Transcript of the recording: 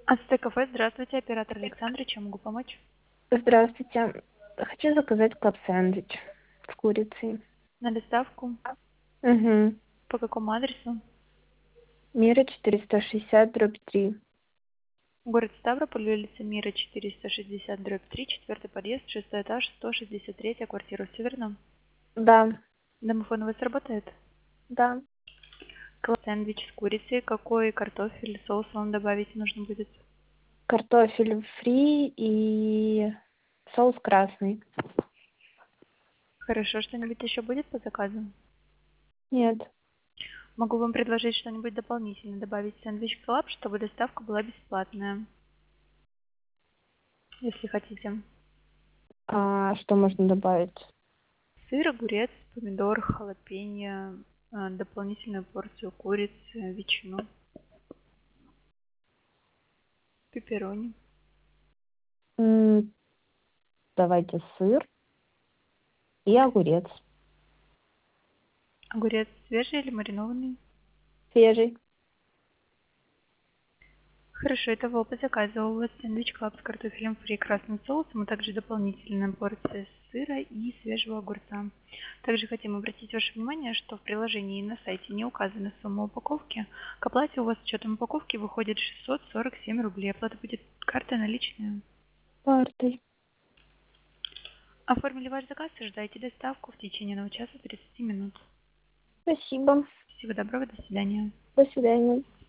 Ацтек кафе, здравствуйте, оператор Александра, чем могу помочь? Здравствуйте. Хочу заказать клаб-сэндвич с курицей. На доставку? Угу. По какому адресу? Мира 460/3. Город Ставрополь, улица Мира, 460/3, четвертый подъезд, шестой этаж, 163, квартира все верно? Да, Домофон у вас работает? да. Сэндвич с курицей. Какой картофель, соус вам добавить нужно будет? Картофель фри и соус красный. Хорошо, что-нибудь еще будет по заказу? Нет. Могу вам предложить что-нибудь дополнительно, добавить в сэндвич клаб, чтобы доставка была бесплатная, если хотите. А что можно добавить? Сыр, огурец, помидор, халапеньо, дополнительную порцию курицы, ветчину, пепперони. М, Давайте сыр и огурец. Огурец свежий или маринованный? Свежий. Хорошо, это по заказу. У вас сэндвич клаб с картофелем фри и красным соусом, а также дополнительная порция сыра и свежего огурца. Также хотим обратить ваше внимание, что в приложении и на сайте не указана сумма упаковки. К оплате у вас с учетом упаковки выходит 647 рублей. Оплата будет картой наличная. Картой. Оформили ваш заказ и ждайте доставку в течение 1 часа 30 минут. Спасибо. Всего доброго, до свидания. До свидания.